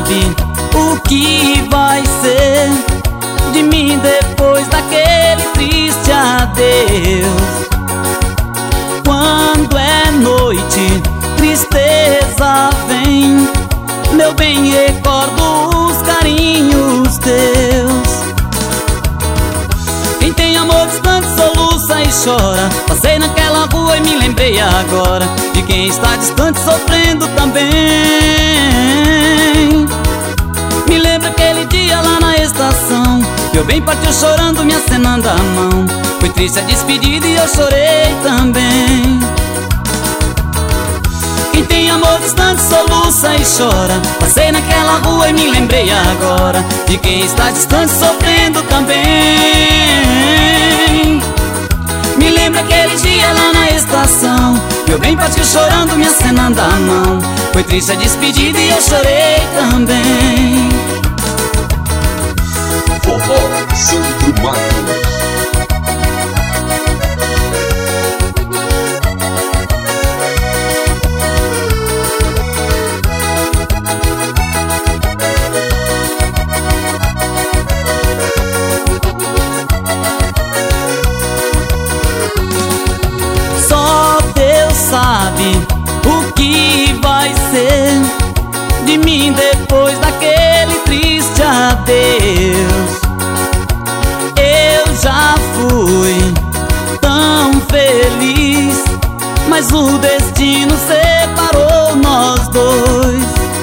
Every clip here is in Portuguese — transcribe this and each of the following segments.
sabe o que vai ser de mim depois daquele triste adeus. Quando é noite, tristeza vem, meu bem, recordo os carinhos teus. Quem tem amor distante soluça e chora. Passei naquela rua e me lembrei agora de quem está distante sofrendo também. Me lembro aquele dia lá na estação, meu bem partiu chorando, me acenando a mão. Foi triste a despedida e eu chorei também. Quem tem amor distante soluça e chora. Passei naquela rua e me lembrei agora de quem está distante sofrendo também. Me lembro aquele dia lá na estação, meu bem partiu chorando, me acenando a mão. Foi triste a despedida e eu chorei também. Forró Sandro Matos. Sabe o que vai ser de mim depois daquele triste adeus. Eu já fui tão feliz, mas o destino separou nós dois.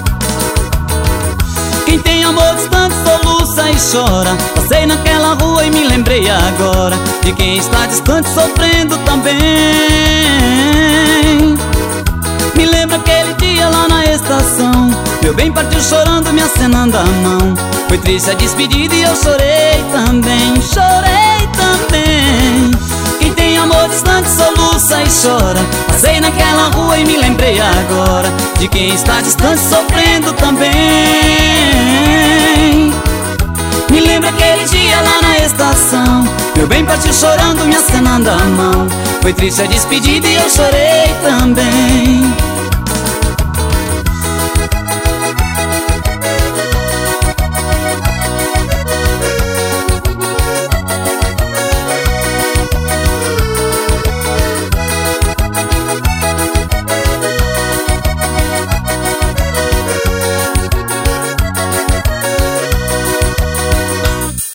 Quem tem amor distante soluça e chora. Passei naquela rua e me lembrei agora de quem está distante sofrendo também. Me lembro aquele dia lá na estação, meu bem partiu chorando, me acenando a mão. Foi triste a despedida e eu chorei também. Chorei também. Quem tem amor distante soluça e chora. Passei naquela rua e me lembrei agora de quem está distante sofrendo também. Me lembro aquele dia lá na estação, meu bem partiu chorando, me acenando a mão. Foi triste a despedida e eu chorei também.